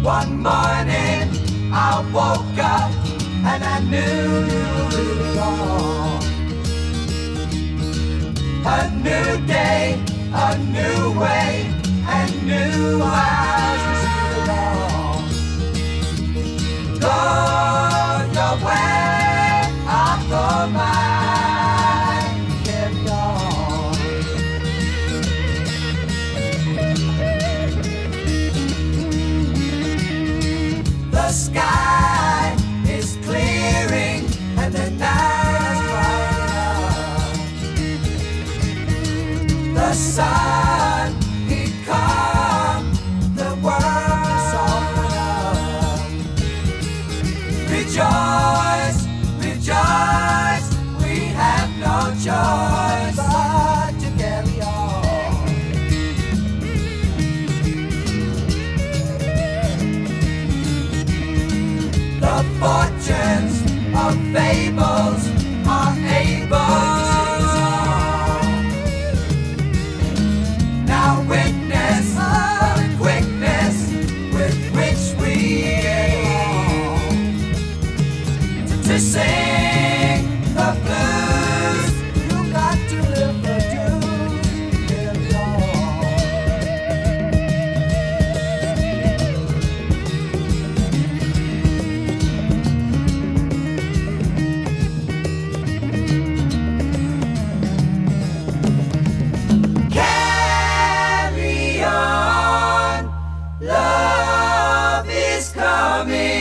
One morning I woke up and I knew you were really gone. A new day, a new way, and new eyes to see it all. Go your way, I'll go mine, kept on. The sky is clearing and the night is brightening up. The sun, he come, the world is open up. Rejoice, rejoice, we have no choice but to carry on. The fortunes of fables are able to now witness the quickness with which we to sing the blues. You got to live the dues, carry on. Carry on, love is coming.